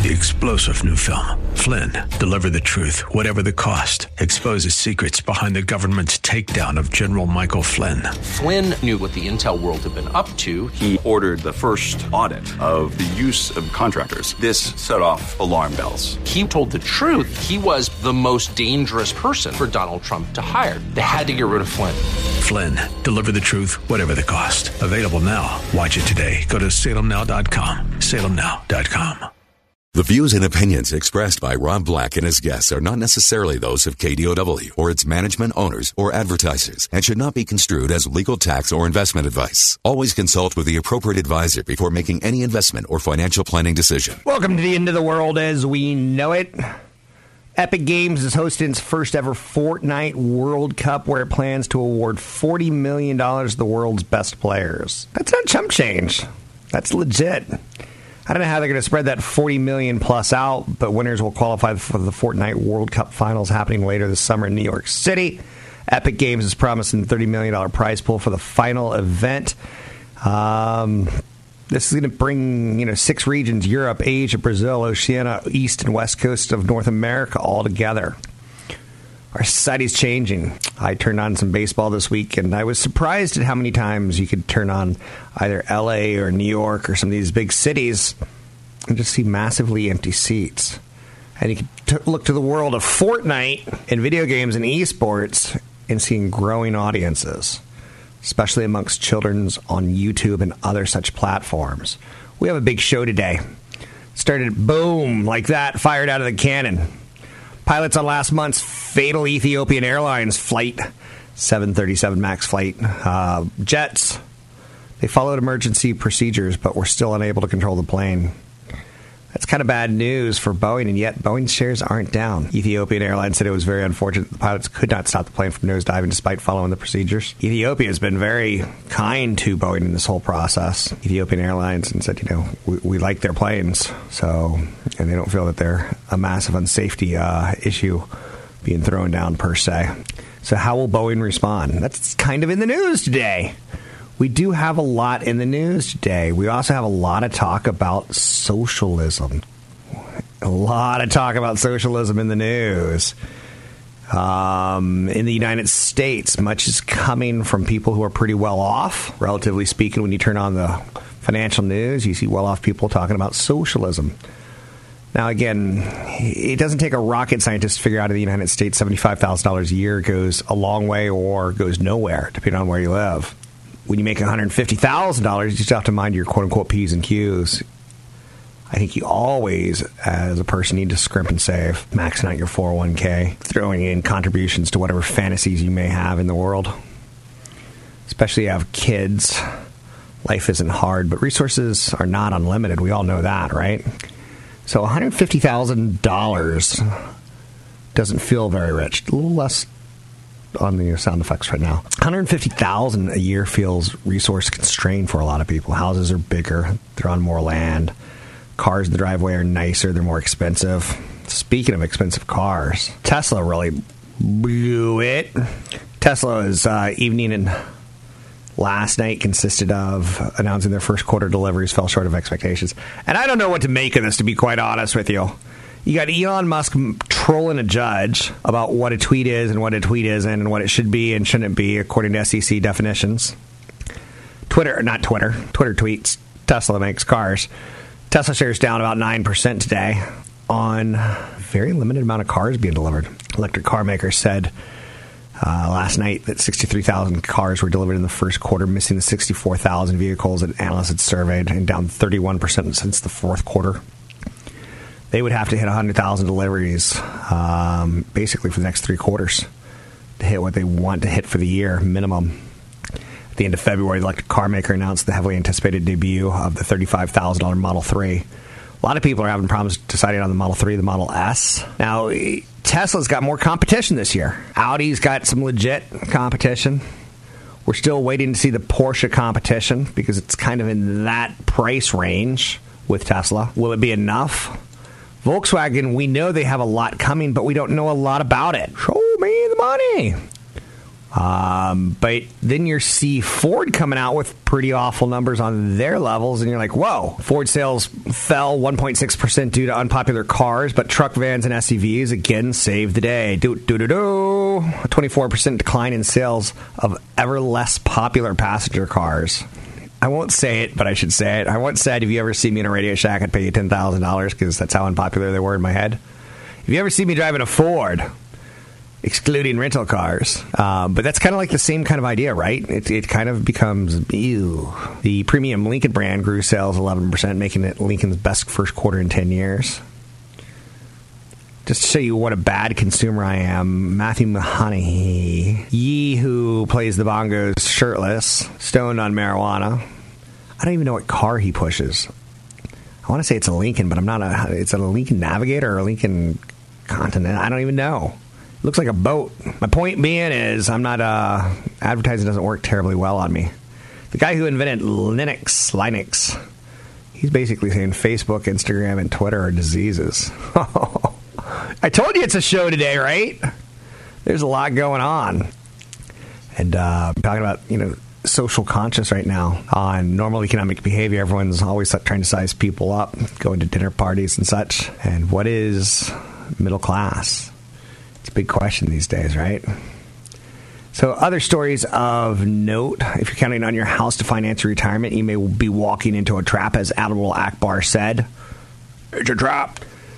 the explosive new film, Flynn, deliver the truth, whatever the cost. Exposes secrets behind the government's takedown of General Michael Flynn. Flynn knew what the intel world had been up to. He ordered the first audit of the use of contractors. This set off alarm bells. He told the truth. He was the most dangerous person for Donald Trump to hire. They had to get rid of Flynn. Flynn, deliver the truth, whatever the cost. Available now. Watch it today. Go to salemnow.com. salemnow.com. The views and opinions expressed by Rob Black and his guests are not necessarily those of KDOW or its management, owners, or advertisers and should not be construed as legal, tax, or investment advice. Always consult with the appropriate advisor before making any investment or financial planning decision. Welcome to the end of the world as we know it. Epic Games is hosting its first ever Fortnite World Cup where it plans to award $40 million to the world's best players. That's not chump change. That's legit. I don't know how they're going to spread that $40 million plus out, but winners will qualify for the Fortnite World Cup finals happening later this summer in New York City. Epic Games is promising a $30 million prize pool for the final event. This is going to bring, 6 regions, Europe, Asia, Brazil, Oceania, East and West Coast of North America all together. Our society's changing. I turned on some baseball this week, and I was surprised at how many times you could turn on either L.A. or New York or some of these big cities and just see massively empty seats. And you could look to the world of Fortnite and video games and esports and seeing growing audiences, especially amongst children's on YouTube and other such platforms. We have a big show today. Started boom, like that, fired out of the cannon. Pilots on last month's fatal Ethiopian Airlines flight, 737 MAX flight, jets, they followed emergency procedures, but were still unable to control the plane. That's kind of bad news for Boeing, and yet Boeing's shares aren't down. Ethiopian Airlines said it was very unfortunate that the pilots could not stop the plane from nosediving despite following the procedures. Ethiopia has been very kind to Boeing in this whole process. Ethiopian Airlines and said, we like their planes, and they don't feel that they're a massive unsafety issue being thrown down per se. So how will Boeing respond? That's kind of in the news today. We do have a lot in the news today. We also have a lot of talk about socialism. A lot of talk about socialism in the news. In the United States, much is coming from people who are pretty well off. Relatively speaking, when you turn on the financial news, you see well-off people talking about socialism. Now, again, it doesn't take a rocket scientist to figure out in the United States $75,000 a year goes a long way or goes nowhere, depending on where you live. When you make $150,000, you just have to mind your quote-unquote P's and Q's. I think you always, as a person, need to scrimp and save, maxing out your 401k, throwing in contributions to whatever fantasies you may have in the world. Especially if you have kids. Life isn't hard, but resources are not unlimited. We all know that, right? So $150,000 doesn't feel very rich. A little less on the sound effects right now. $150,000 a year feels resource constrained for a lot of people. Houses are bigger. They're on more land. Cars in the driveway are nicer. They're more expensive. Speaking of expensive cars, Tesla really blew it. Tesla's evening and last night consisted of announcing their first quarter deliveries fell short of expectations. And I don't know what to make of this, to be quite honest with you. You got Elon Musk trolling a judge about what a tweet is and what a tweet isn't and what it should be and shouldn't be according to SEC definitions. Twitter tweets. Tesla makes cars. Tesla shares down about 9% today on a very limited amount of cars being delivered. Electric car makers said last night that 63,000 cars were delivered in the first quarter, missing the 64,000 vehicles that analysts had surveyed, and down 31% since the fourth quarter. They would have to hit 100,000 deliveries basically for the next 3 quarters to hit what they want to hit for the year, minimum. At the end of February, the electric car maker announced the heavily anticipated debut of the $35,000 Model 3. A lot of people are having problems deciding on the Model 3, the Model S. Now, Tesla's got more competition this year. Audi's got some legit competition. We're still waiting to see the Porsche competition because it's kind of in that price range with Tesla. Will it be enough? Volkswagen, we know they have a lot coming, but we don't know a lot about it. Show me the money. But then you see Ford coming out with pretty awful numbers on their levels, and you're like, whoa. Ford sales fell 1.6% due to unpopular cars, but truck, vans, and SUVs again saved the day. A 24% decline in sales of ever less popular passenger cars. I won't say it, but I should say it. I once said, if you ever see me in a Radio Shack, I'd pay you $10,000, because that's how unpopular they were in my head. If you ever see me driving a Ford, excluding rental cars. But that's kind of like the same kind of idea, right? It kind of becomes, ew. The premium Lincoln brand grew sales 11%, making it Lincoln's best first quarter in 10 years. Just to show you what a bad consumer I am, Matthew McConaughey, who plays the bongos shirtless, stoned on marijuana. I don't even know what car he pushes. I want to say it's a Lincoln, but it's a Lincoln Navigator or a Lincoln Continental. I don't even know. It looks like a boat. My point being is, I'm not, advertising doesn't work terribly well on me. The guy who invented Linux, he's basically saying Facebook, Instagram, and Twitter are diseases. I told you it's a show today, right? There's a lot going on. And I'm talking about, social conscious right now on normal economic behavior. Everyone's always trying to size people up, going to dinner parties and such. And what is middle class? It's a big question these days, right? So other stories of note, if you're counting on your house to finance your retirement, you may be walking into a trap, as Admiral Akbar said. It's a trap.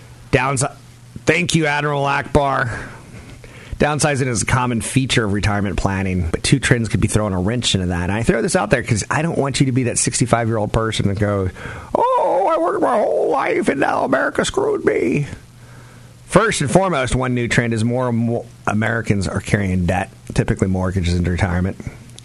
Thank you, Admiral Akbar. Downsizing is a common feature of retirement planning, but two trends could be throwing a wrench into that. And I throw this out there because I don't want you to be that 65-year-old person that goes, oh, I worked my whole life and now America screwed me. First and foremost, one new trend is more and more Americans are carrying debt, typically mortgages, into retirement.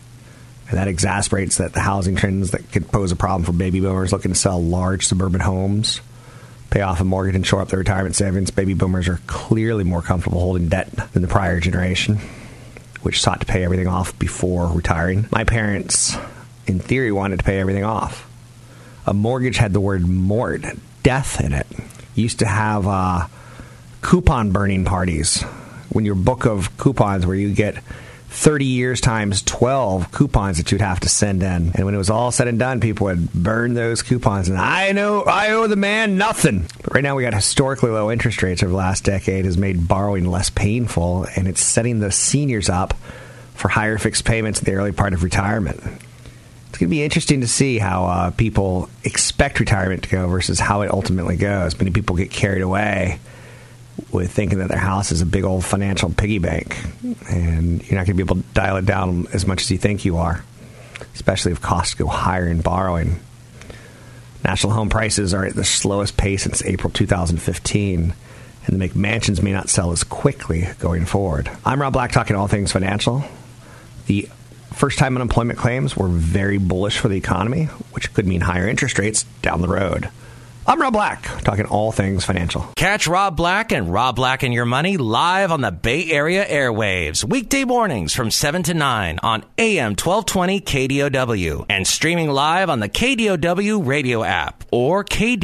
And that exacerbates the housing trends that could pose a problem for baby boomers looking to sell large suburban homes, pay off a mortgage, and shore up their retirement savings. Baby boomers are clearly more comfortable holding debt than the prior generation, which sought to pay everything off before retiring. My parents, in theory, wanted to pay everything off. A mortgage had the word mort, death, in it. You used to have coupon burning parties when your book of coupons where you get 30 years times 12 coupons that you'd have to send in. And when it was all said and done, people would burn those coupons. And I owe the man nothing. But right now we got historically low interest rates over the last decade has made borrowing less painful, and it's setting the seniors up for higher fixed payments in the early part of retirement. It's going to be interesting to see how people expect retirement to go versus how it ultimately goes. Many people get carried away with thinking that their house is a big old financial piggy bank, and you're not going to be able to dial it down as much as you think you are, especially if costs go higher in borrowing. National home prices are at the slowest pace since April 2015, and the McMansions may not sell as quickly going forward. I'm Rob Black, talking all things financial. The first-time unemployment claims were very bullish for the economy, which could mean higher interest rates down the road. I'm Rob Black, talking all things financial. Catch Rob Black and Rob Black and Your Money live on the Bay Area airwaves, weekday mornings from 7 to 9 on AM 1220 KDOW, and streaming live on the KDOW radio app or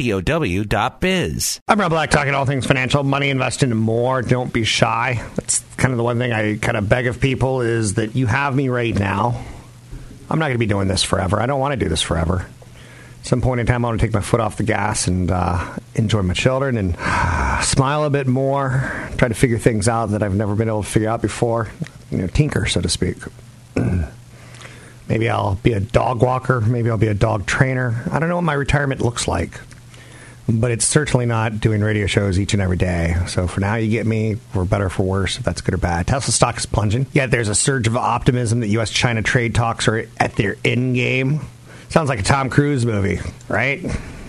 KDOW.biz. I'm Rob Black, talking all things financial, money, investing, and more. Don't be shy. That's kind of the one thing I kind of beg of people, is that you have me right now. I'm not going to be doing this forever. I don't want to do this forever. At some point in time, I want to take my foot off the gas and enjoy my children and smile a bit more, try to figure things out that I've never been able to figure out before, tinker, so to speak. Maybe I'll be a dog walker. Maybe I'll be a dog trainer. I don't know what my retirement looks like, but it's certainly not doing radio shows each and every day. So for now, you get me, for better or for worse, if that's good or bad. Tesla stock is plunging. Yet there's a surge of optimism that U.S.-China trade talks are at their end game. Sounds like a Tom Cruise movie, right?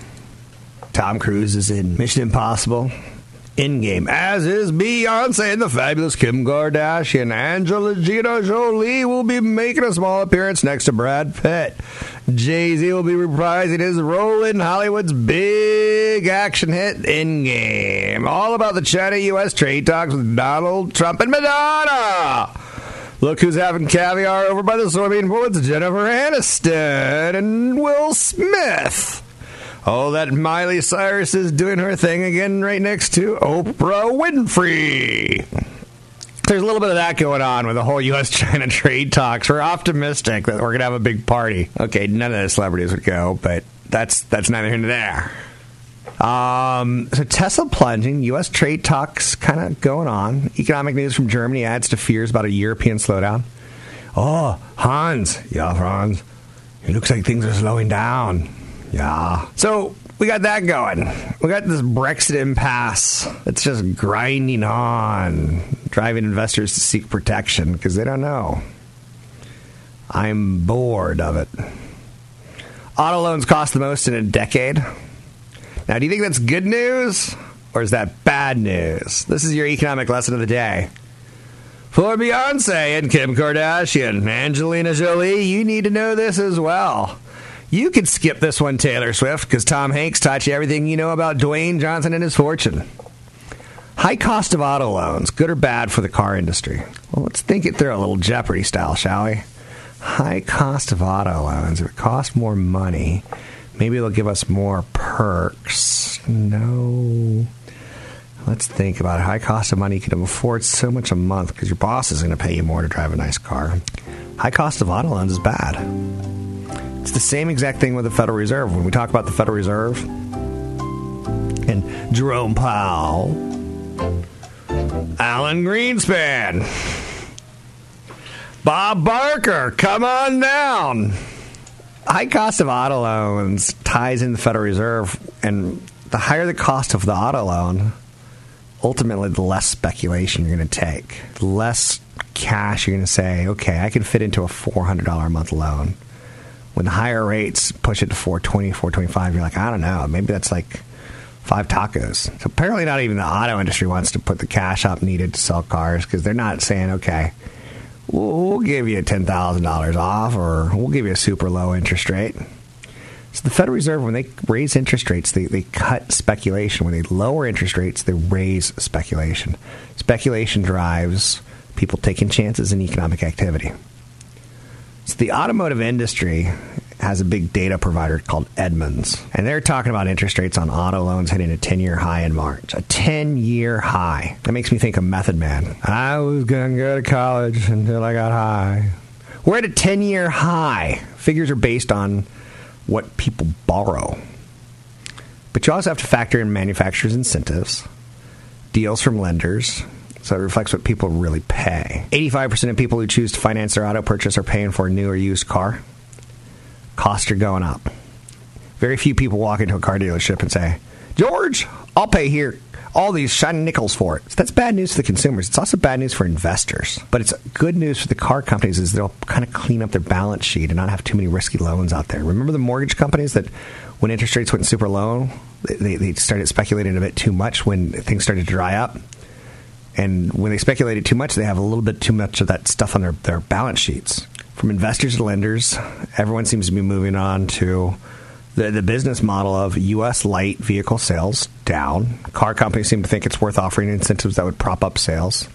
Tom Cruise is in Mission Impossible, Endgame, as is Beyonce and the fabulous Kim Kardashian. Angelina Jolie will be making a small appearance next to Brad Pitt. Jay-Z will be reprising his role in Hollywood's big action hit, Endgame. All about the China-U.S. trade talks with Donald Trump and Madonna. Look who's having caviar over by the soybean woods, Jennifer Aniston and Will Smith. Oh, that Miley Cyrus is doing her thing again right next to Oprah Winfrey. There's a little bit of that going on with the whole U.S.-China trade talks. We're optimistic that we're going to have a big party. Okay, none of the celebrities would go, but that's neither here nor there. So Tesla plunging, U.S. trade talks kind of going on. Economic news from Germany adds to fears about a European slowdown. Oh, Hans. Yeah, Franz. It looks like things are slowing down. Yeah. So we got that going. We got this Brexit impasse that's just grinding on, driving investors to seek protection because they don't know. I'm bored of it. Auto loans cost the most in a decade. Now, do you think that's good news or is that bad news? This is your economic lesson of the day. For Beyonce and Kim Kardashian, Angelina Jolie, you need to know this as well. You could skip this one, Taylor Swift, because Tom Hanks taught you everything you know about Dwayne Johnson and his fortune. High cost of auto loans, good or bad for the car industry? Well, let's think it through a little Jeopardy style, shall we? High cost of auto loans. If it costs more money, maybe they'll give us more perks. No. Let's think about it. High cost of money. You can afford so much a month because your boss is going to pay you more to drive a nice car. High cost of auto loans is bad. It's the same exact thing with the Federal Reserve. When we talk about the Federal Reserve and Jerome Powell, Alan Greenspan, Bob Barker, come on down. High cost of auto loans ties in the Federal Reserve, and the higher the cost of the auto loan, ultimately the less speculation you're going to take. The less cash you're going to say, okay, I can fit into a $400 a month loan. When the higher rates push it to $420, $425, you're like, I don't know, maybe that's like 5 tacos. So apparently not even the auto industry wants to put the cash up needed to sell cars because they're not saying, okay, we'll give you $10,000 off or we'll give you a super low interest rate. So the Federal Reserve, when they raise interest rates, they cut speculation. When they lower interest rates, they raise speculation. Speculation drives people taking chances in economic activity. So the automotive industry has a big data provider called Edmunds, and they're talking about interest rates on auto loans hitting a 10-year high in March. A 10-year high. That makes me think of Method Man. I was going to go to college until I got high. We're at a 10-year high. Figures are based on what people borrow. But you also have to factor in manufacturers' incentives, deals from lenders, so it reflects what people really pay. 85% of people who choose to finance their auto purchase are paying for a new or used car. Costs are going up. Very few people walk into a car dealership and say, George, I'll pay here all these shiny nickels for it. So that's bad news for the consumers. It's also bad news for investors. But it's good news for the car companies is they'll kind of clean up their balance sheet and not have too many risky loans out there. Remember the mortgage companies that when interest rates went super low, they started speculating a bit too much when things started to dry up? And when they speculated too much, they have a little bit too much of that stuff on their balance sheets. From investors to lenders, everyone seems to be moving on to the business model of U.S. light vehicle sales down. Car companies seem to think it's worth offering incentives that would prop up sales.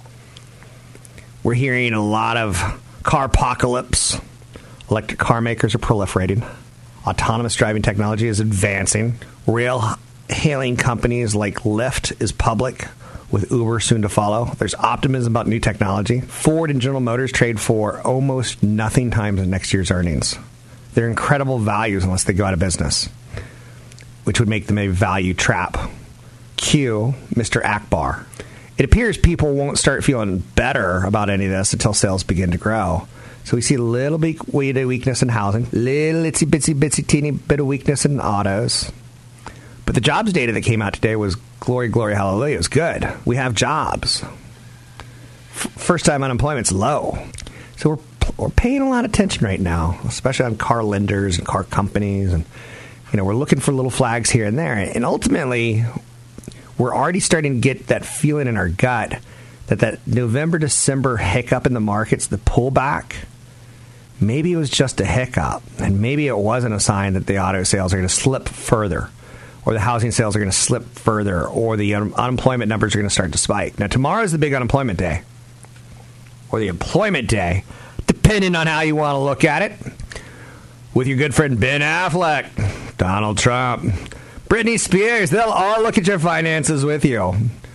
We're hearing a lot of car apocalypse. Electric car makers are proliferating. Autonomous driving technology is advancing. Rail-hailing companies like Lyft is public, with Uber soon to follow. There's optimism about new technology. Ford and General Motors trade for almost nothing times in next year's earnings. They're incredible values unless they go out of business, which would make them a value trap. Cue Mr. Akbar. It appears people won't start feeling better about any of this until sales begin to grow. So we see a little bit of weakness in housing, little itsy-bitsy teeny bit of weakness in autos. But the jobs data that came out today was glory, hallelujah. It was good. We have jobs. First-time unemployment's low. So we're paying a lot of attention right now, especially on car lenders and car companies. And, we're looking for little flags here and there. And ultimately, we're already starting to get that feeling in our gut that November, December hiccup in the markets, the pullback, maybe it was just a hiccup. And maybe it wasn't a sign that the auto sales are going to slip further, or the housing sales are going to slip further, or the unemployment numbers are going to start to spike. Now, tomorrow is the big unemployment day, or the employment day, depending on how you want to look at it, with your good friend Ben Affleck, Donald Trump, Britney Spears. They'll all look at your finances with you. Of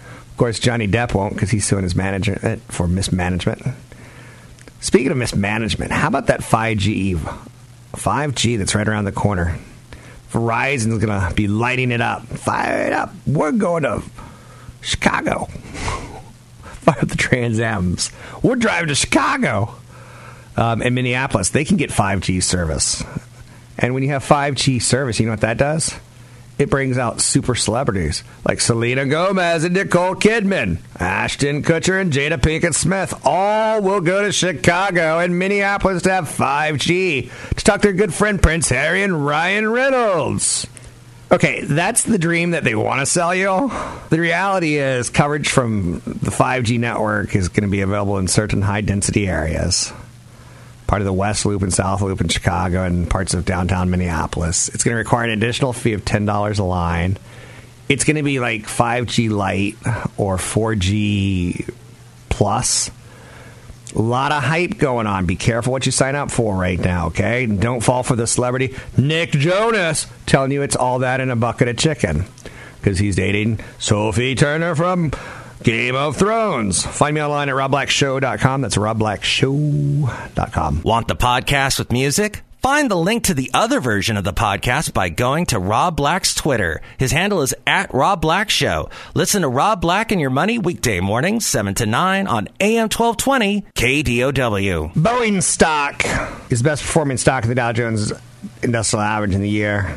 course, Johnny Depp won't because he's suing his manager for mismanagement. Speaking of mismanagement, how about that 5G that's right around the corner? Verizon's going to be lighting it up. Fire it up. We're going to Chicago. Fire up the Trans Ams. We're driving to Chicago. In Minneapolis, they can get 5G service. And when you have 5G service, you know what that does? It brings out super celebrities like Selena Gomez and Nicole Kidman, Ashton Kutcher and Jada Pinkett Smith. All will go to Chicago and Minneapolis to have 5G to talk to their good friend Prince Harry and Ryan Reynolds. Okay, that's the dream that they want to sell you. The reality is coverage from the 5G network is going to be available in certain high-density areas. Part of the West Loop and South Loop in Chicago and parts of downtown Minneapolis. It's going to require an additional fee of $10 a line. It's going to be like 5G Lite or 4G Plus. A lot of hype going on. Be careful what you sign up for right now, okay? And don't fall for the celebrity Nick Jonas telling you it's all that in a bucket of chicken because he's dating Sophie Turner from Game of Thrones. Find me online at robblackshow.com. That's robblackshow.com. Want the podcast with music? Find the link to the other version of the podcast by going to Rob Black's Twitter. His handle is @RobBlackShow. Listen to Rob Black and Your Money weekday mornings, 7 to 9 on AM 1220 KDOW. Boeing stock is the best performing stock in the Dow Jones Industrial Average in the year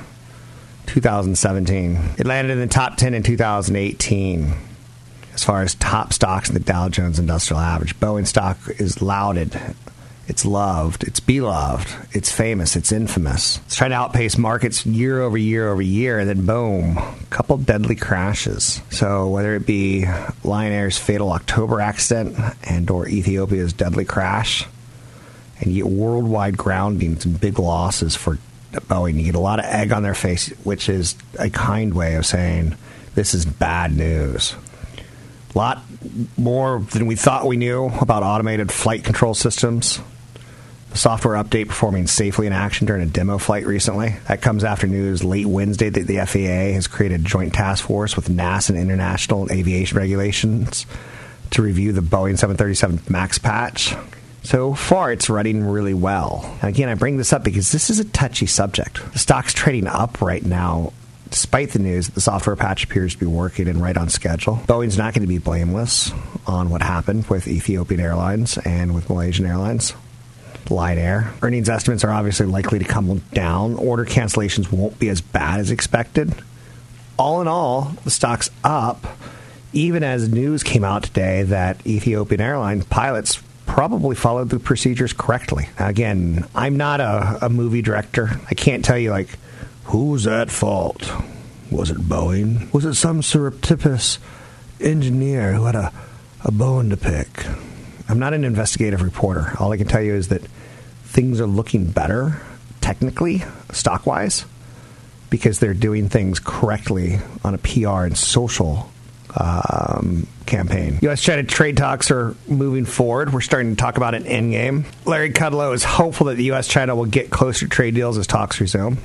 2017. It landed in the top 10 in 2018. As far as top stocks in the Dow Jones Industrial Average, Boeing stock is lauded. It's loved. It's beloved. It's famous. It's infamous. It's trying to outpace markets year over year over year, and then boom, a couple deadly crashes. So whether it be Lion Air's fatal October accident and or Ethiopia's deadly crash, and you get worldwide groundings and big losses for Boeing. You get a lot of egg on their face, which is a kind way of saying this is bad news. A lot more than we thought we knew about automated flight control systems. The software update performing safely in action during a demo flight recently. That comes after news late Wednesday that the FAA has created a joint task force with NASA and international aviation regulations to review the Boeing 737 MAX patch. So far, it's running really well. And again, I bring this up because this is a touchy subject. The stock's trading up right now, despite the news that the software patch appears to be working and right on schedule. Boeing's not going to be blameless on what happened with Ethiopian Airlines and with Malaysian Airlines, Lion Air. Earnings estimates are obviously likely to come down. Order cancellations won't be as bad as expected. All in all, the stock's up, even as news came out today that Ethiopian Airlines pilots probably followed the procedures correctly. Again, I'm not a movie director. I can't tell you, like, who's at fault? Was it Boeing? Was it some surreptitious engineer who had a bone to pick? I'm not an investigative reporter. All I can tell you is that things are looking better, technically, stock-wise, because they're doing things correctly on a PR and social campaign. U.S.-China trade talks are moving forward. We're starting to talk about an endgame. Larry Kudlow is hopeful that the U.S.-China will get closer trade deals as talks resume.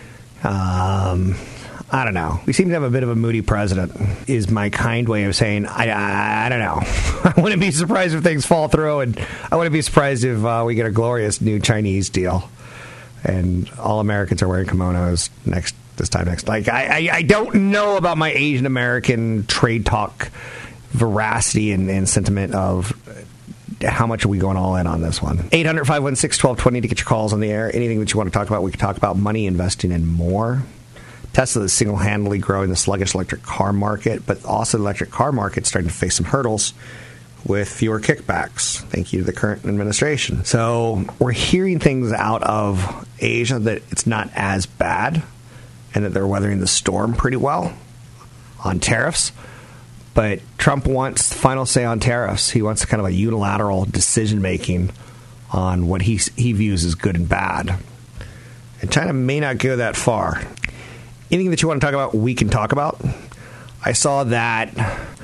I don't know. We seem to have a bit of a moody president, is my kind way of saying, I don't know. I wouldn't be surprised if things fall through, and I wouldn't be surprised if we get a glorious new Chinese deal, and all Americans are wearing kimonos this time next. Like, I don't know about my Asian American trade talk veracity and sentiment of how much are we going all in on this one. 800-516-1220 to get your calls on the air. Anything that you want to talk about, we can talk about money, investing, and more. Tesla is single-handedly growing the sluggish electric car market, but also the electric car market is starting to face some hurdles with fewer kickbacks. Thank you to the current administration. So we're hearing things out of Asia that it's not as bad and that they're weathering the storm pretty well on tariffs. But Trump wants the final say on tariffs. He wants kind of a unilateral decision-making on what he views as good and bad. And China may not go that far. Anything that you want to talk about, we can talk about. I saw that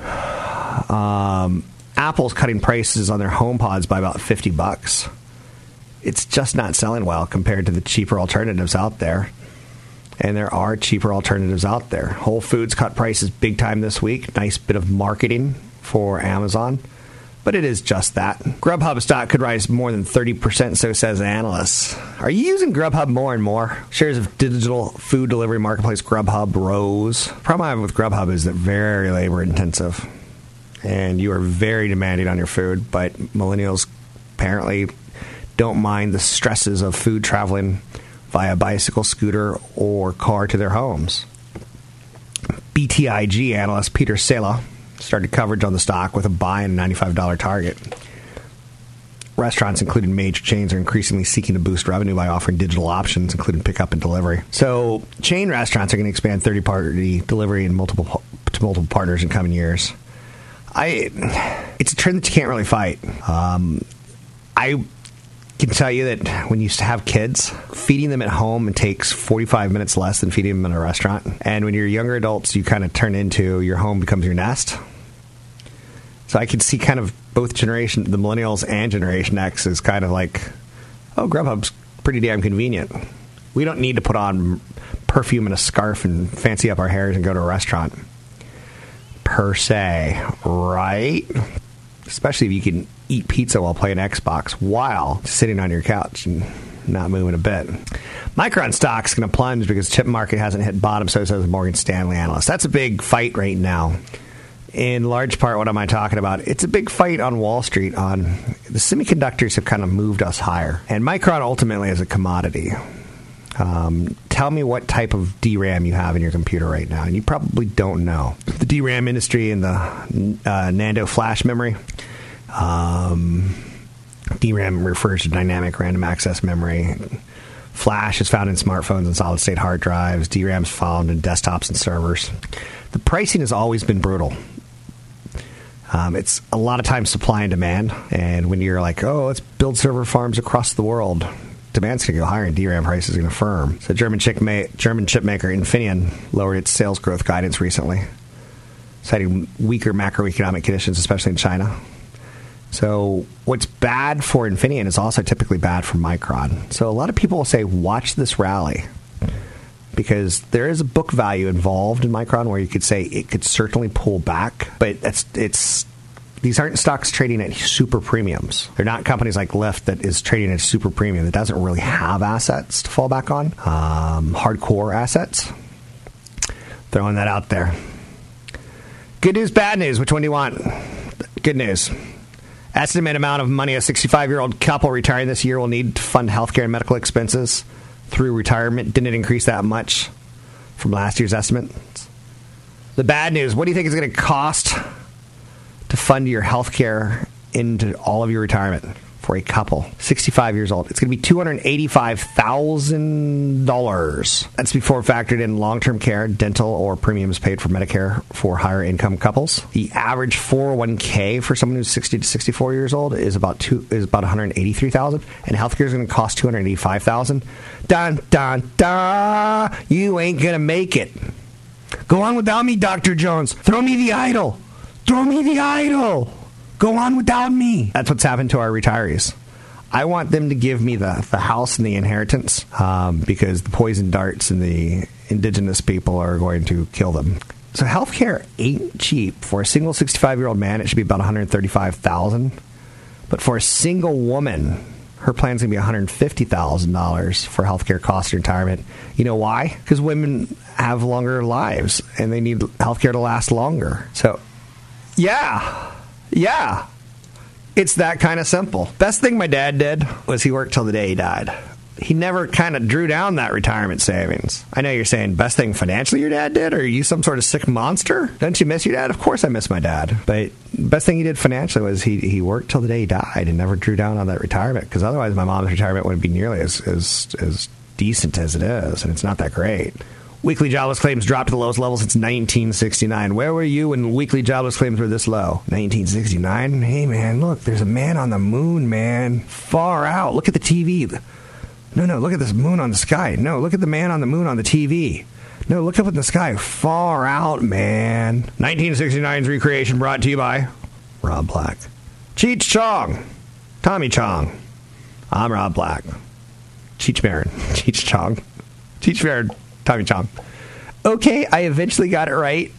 Apple's cutting prices on their HomePods by about $50. It's just not selling well compared to the cheaper alternatives out there. And there are cheaper alternatives out there. Whole Foods cut prices big time this week. Nice bit of marketing for Amazon, but it is just that. Grubhub stock could rise more than 30%, so says analysts. Are you using Grubhub more and more? Shares of digital food delivery marketplace Grubhub rose. The problem I have with Grubhub is that very labor intensive, and you are very demanding on your food, but millennials apparently don't mind the stresses of food traveling via bicycle, scooter, or car to their homes. BTIG analyst Peter Sela started coverage on the stock with a buy and a $95 target. Restaurants, including major chains, are increasingly seeking to boost revenue by offering digital options, including pickup and delivery. So chain restaurants are going to expand third-party delivery to multiple partners in coming years. It's a trend that you can't really fight. I can tell you that when you used to have kids, feeding them at home takes 45 minutes less than feeding them in a restaurant. And when you're younger adults, you kind of turn into your home becomes your nest. So I can see kind of both generations, the millennials and Generation X, is kind of like, oh, Grubhub's pretty damn convenient. We don't need to put on perfume and a scarf and fancy up our hairs and go to a restaurant, per se, right? Especially if you can eat pizza while playing Xbox while sitting on your couch and not moving a bit. Micron stock's going to plunge because chip market hasn't hit bottom, so says a Morgan Stanley analyst. That's a big fight right now. In large part, what am I talking about? It's a big fight on Wall Street. On the semiconductors have kind of moved us higher. And Micron ultimately is a commodity. Tell me what type of DRAM you have in your computer right now, and you probably don't know. The DRAM industry and the Nando flash memory. DRAM refers to dynamic random access memory. Flash is found in smartphones and solid-state hard drives. DRAM is found in desktops and servers. The pricing has always been brutal. It's a lot of times supply and demand, and when you're like, oh, let's build server farms across the world, demand's going to go higher and DRAM prices are going to firm. So German chip maker Infineon lowered its sales growth guidance recently, citing weaker macroeconomic conditions, especially in China. So what's bad for Infineon is also typically bad for Micron. So a lot of people will say, watch this rally, because there is a book value involved in Micron where you could say it could certainly pull back, but these aren't stocks trading at super premiums. They're not companies like Lyft that is trading at super premium that doesn't really have assets to fall back on, hardcore assets. Throwing that out there. Good news, bad news. Which one do you want? Good news. Estimated amount of money a 65-year-old couple retiring this year will need to fund healthcare and medical expenses through retirement. Didn't increase that much from last year's estimate. The bad news, what do you think it's going to cost to fund your healthcare into all of your retirement for a couple 65 years old? It's going to be $285,000. That's before factored in long-term care, dental, or premiums paid for Medicare for higher income couples. The average 401k for someone who's 60 to 64 years old is about $183,000, and healthcare is going to cost $285,000. Dun dun dun! You ain't gonna make it. Go on without me, Dr. Jones. Throw me the idol. Throw me the idol. Go on without me. That's what's happened to our retirees. I want them to give me the house and the inheritance because the poison darts and the indigenous people are going to kill them. So healthcare ain't cheap. For a single 65-year-old man, it should be about $135,000. But for a single woman, her plan's going to be $150,000 for healthcare costs in retirement. You know why? Because women have longer lives and they need healthcare to last longer. So, yeah. It's that kind of simple. Best thing my dad did was he worked till the day he died. He never kind of drew down that retirement savings. I know you're saying best thing financially your dad did? Or are you some sort of sick monster? Don't you miss your dad? Of course I miss my dad. But best thing he did financially was he worked till the day he died and never drew down on that retirement, because otherwise my mom's retirement wouldn't be nearly as decent as it is, and it's not that great. Weekly jobless claims dropped to the lowest level since 1969. Where were you when weekly jobless claims were this low? 1969? Hey, man, look, there's a man on the moon, man. Far out. Look at the TV. No, look at this moon on the sky. No, look at the man on the moon on the TV. No, look up in the sky. Far out, man. 1969's recreation brought to you by Rob Black. Cheech Chong. Tommy Chong. I'm Rob Black. Cheech Marin. Cheech Chong. Cheech Marin. Tommy Chong. Okay, I eventually got it right.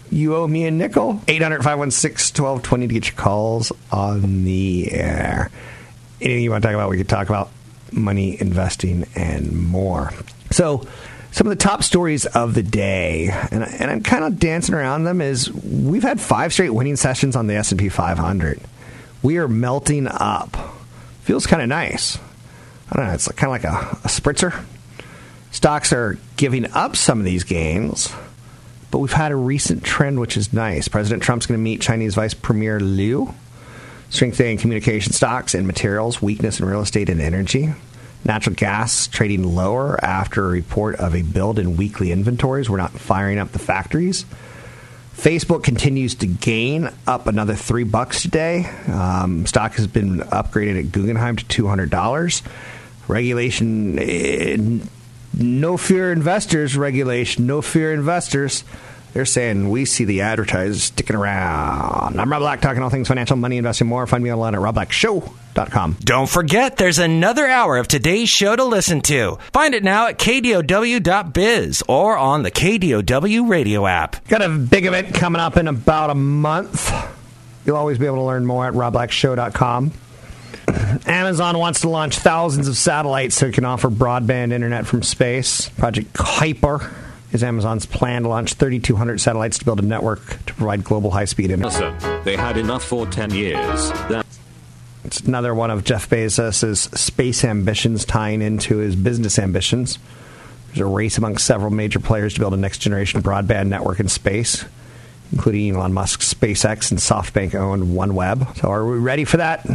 You owe me a nickel. 800-516-1220 to get your calls on the air. Anything you want to talk about, we could talk about money, investing, and more. So some of the top stories of the day, and I'm kind of dancing around them, is we've had 5 straight winning sessions on the S&P 500. We are melting up. Feels kind of nice. I don't know, it's kind of like a spritzer. Stocks are giving up some of these gains, but we've had a recent trend, which is nice. President Trump's going to meet Chinese Vice Premier Liu. Strengthening communication stocks and materials, weakness in real estate and energy. Natural gas trading lower after a report of a build in weekly inventories. We're not firing up the factories. Facebook continues to gain, up another $3 today. Stock has been upgraded at Guggenheim to $200. Regulation, no fear investors regulation, no fear investors. They're saying we see the advertisers sticking around. I'm Rob Black, talking all things financial, money, investing, more. Find me online at robblackshow.com. Don't forget, there's another hour of today's show to listen to. Find it now at KDOW.biz or on the KDOW radio app. Got a big event coming up in about a month. You'll always be able to learn more at robblackshow.com. Amazon wants to launch thousands of satellites so it can offer broadband internet from space. Project Kuiper is Amazon's plan to launch 3,200 satellites to build a network to provide global high-speed internet. They had enough for 10 years. It's another one of Jeff Bezos' space ambitions tying into his business ambitions. There's a race among several major players to build a next-generation broadband network in space, including Elon Musk's SpaceX and SoftBank-owned OneWeb. So are we ready for that?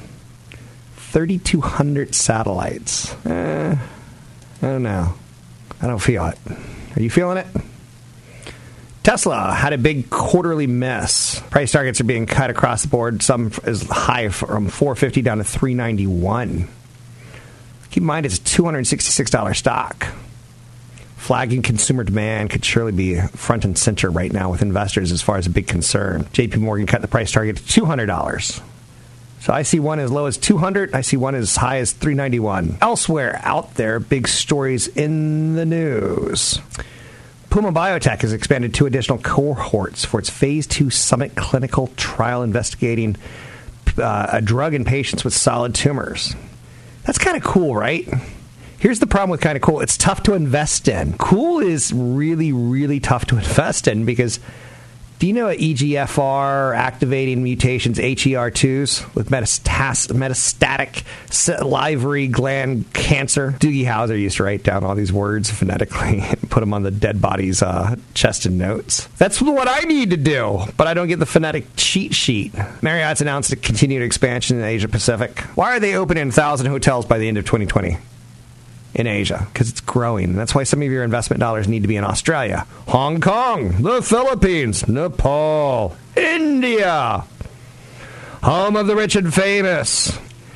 3,200 satellites. I don't know. I don't feel it. Are you feeling it? Tesla had a big quarterly miss. Price targets are being cut across the board. Some as high from $450 down to $391. Keep in mind, it's a $266 stock. Flagging consumer demand could surely be front and center right now with investors as far as a big concern. JP Morgan cut the price target to $200. So I see one as low as $200. I see one as high as $391. Elsewhere out there, big stories in the news. Puma Biotech has expanded 2 additional cohorts for its Phase 2 Summit clinical trial investigating a drug in patients with solid tumors. That's kind of cool, right? Here's the problem with kind of cool. It's tough to invest in. Cool is really, really tough to invest in because... Do you know EGFR activating mutations, HER2s, with metastatic salivary gland cancer? Doogie Howser used to write down all these words phonetically and put them on the dead body's chest and notes. That's what I need to do, but I don't get the phonetic cheat sheet. Marriott's announced a continued expansion in Asia Pacific. Why are they opening 1,000 hotels by the end of 2020? In Asia, because it's growing. That's why some of your investment dollars need to be in Australia, Hong Kong, the Philippines, Nepal, India, home of the rich and famous.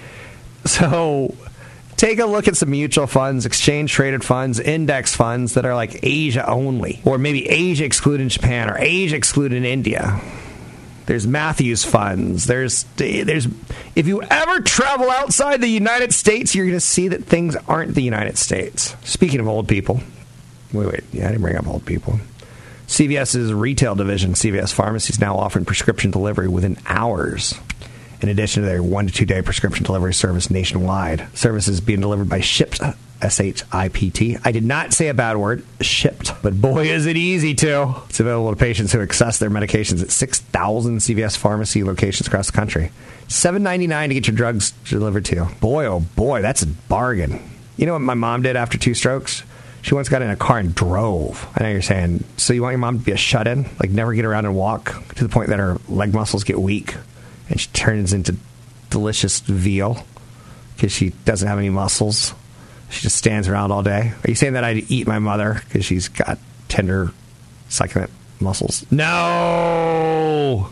So take a look at some mutual funds, exchange-traded funds, index funds that are like Asia only, or maybe Asia excluding Japan, or Asia excluding India. There's Matthews funds. There's if you ever travel outside the United States, you're going to see that things aren't the United States. Speaking of old people. Wait. Yeah, I didn't bring up old people. CVS's retail division, CVS Pharmacy, is now offering prescription delivery within hours. In addition to their 1 to 2 day prescription delivery service nationwide. Service is being delivered by Shipt, S-H-I-P-T. I did not say a bad word, Shipt. But boy, is it easy to. It's available to patients who access their medications at 6,000 CVS Pharmacy locations across the country. $7.99 to get your drugs delivered to you. Boy, oh boy, that's a bargain. You know what my mom did after 2 strokes? She once got in a car and drove. I know you're saying, so you want your mom to be a shut-in? Like never get around and walk to the point that her leg muscles get weak and she turns into delicious veal because she doesn't have any muscles. She just stands around all day. Are you saying that I'd eat my mother because she's got tender, succulent muscles? No!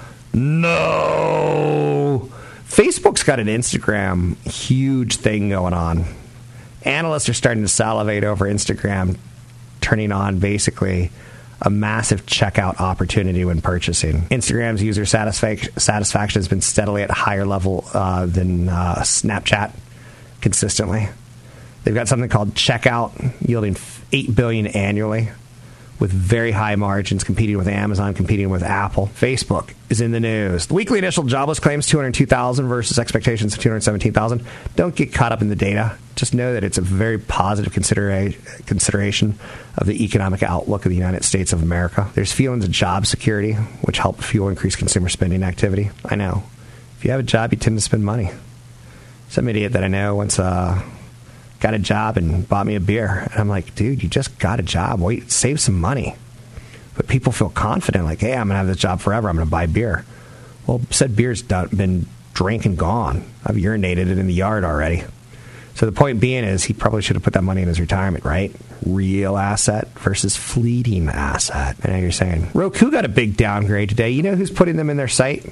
Facebook's got an Instagram huge thing going on. Analysts are starting to salivate over Instagram turning on basically a massive checkout opportunity when purchasing. Instagram's user satisfaction has been steadily at a higher level than Snapchat consistently. They've got something called Checkout, yielding $8 billion annually, with very high margins, competing with Amazon, competing with Apple. Facebook is in the news. The weekly initial jobless claims, 202,000 versus expectations of 217,000. Don't get caught up in the data. Just know that it's a very positive consideration of the economic outlook of the United States of America. There's feelings of job security, which help fuel increased consumer spending activity. I know. If you have a job, you tend to spend money. Some idiot that I know once got a job and bought me a beer. And I'm like, dude, you just got a job. Wait, save some money. But people feel confident, like, hey, I'm going to have this job forever. I'm going to buy beer. Well, said beer's been drank and gone. I've urinated it in the yard already. So the point being is he probably should have put that money in his retirement, right? Real asset versus fleeting asset. I know you're saying, Roku got a big downgrade today. You know who's putting them in their site?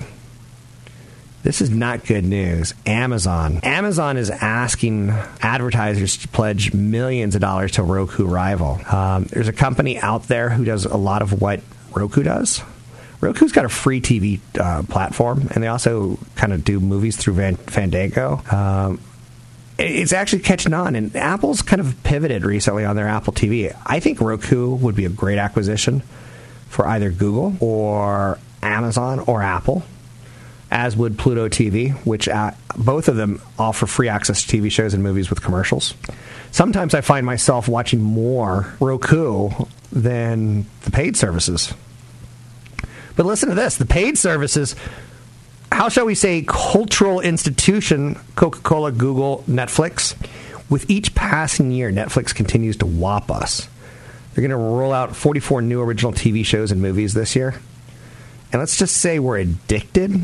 This is not good news. Amazon. Amazon is asking advertisers to pledge millions of dollars to a Roku rival. There's a company out there who does a lot of what Roku does. Roku's got a free TV platform, and they also kind of do movies through Fandango. It's actually catching on, and Apple's kind of pivoted recently on their Apple TV. I think Roku would be a great acquisition for either Google or Amazon or Apple, as would Pluto TV, which both of them offer free access to TV shows and movies with commercials. Sometimes I find myself watching more Roku than the paid services. But listen to this. The paid services, how shall we say, cultural institution, Coca-Cola, Google, Netflix. With each passing year, Netflix continues to whop us. They're going to roll out 44 new original TV shows and movies this year. And let's just say we're addicted.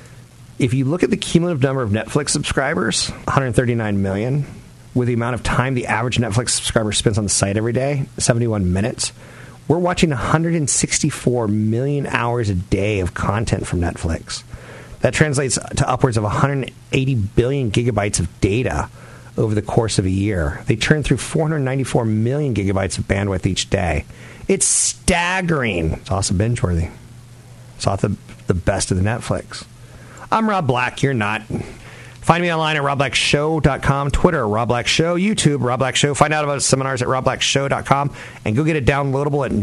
If you look at the cumulative number of Netflix subscribers, 139 million, with the amount of time the average Netflix subscriber spends on the site every day, 71 minutes, we're watching 164 million hours a day of content from Netflix. That translates to upwards of 180 billion gigabytes of data over the course of a year. They churn through 494 million gigabytes of bandwidth each day. It's staggering. It's also binge-worthy. It's also the best of the Netflix. I'm Rob Black. You're not. Find me online at robblackshow.com, Twitter, Rob Black Show, YouTube, Rob Black Show. Find out about seminars at robblackshow.com, and go get it downloadable at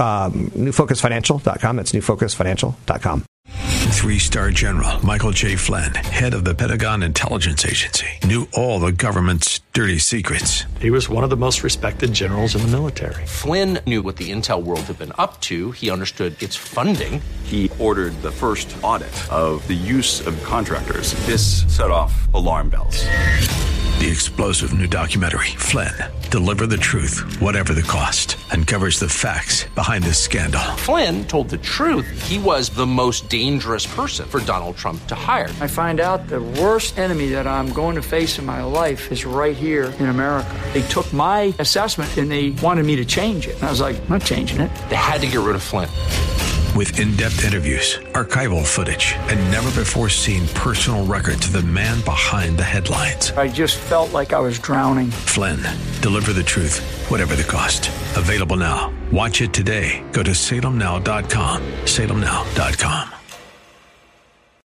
newfocusfinancial.com. That's newfocusfinancial.com. 3-star General Michael J. Flynn, head of the Pentagon Intelligence Agency, knew all the government's dirty secrets. He was one of the most respected generals in the military. Flynn knew what the intel world had been up to. He understood its funding. He ordered the first audit of the use of contractors. This set off alarm bells. The explosive new documentary, Flynn, Deliver the Truth, Whatever the Cost, uncovers the facts behind this scandal. Flynn told the truth. He was the most dangerous person for Donald Trump to hire. I find out the worst enemy that I'm going to face in my life is right here in America. They took my assessment and they wanted me to change it. And I was like, I'm not changing it. They had to get rid of Flynn. With in-depth interviews, archival footage, and never-before-seen personal records of the man behind the headlines. I just felt like I was drowning. Flynn, Deliver the Truth, Whatever the Cost. Available now. Watch it today. Go to salemnow.com. salemnow.com.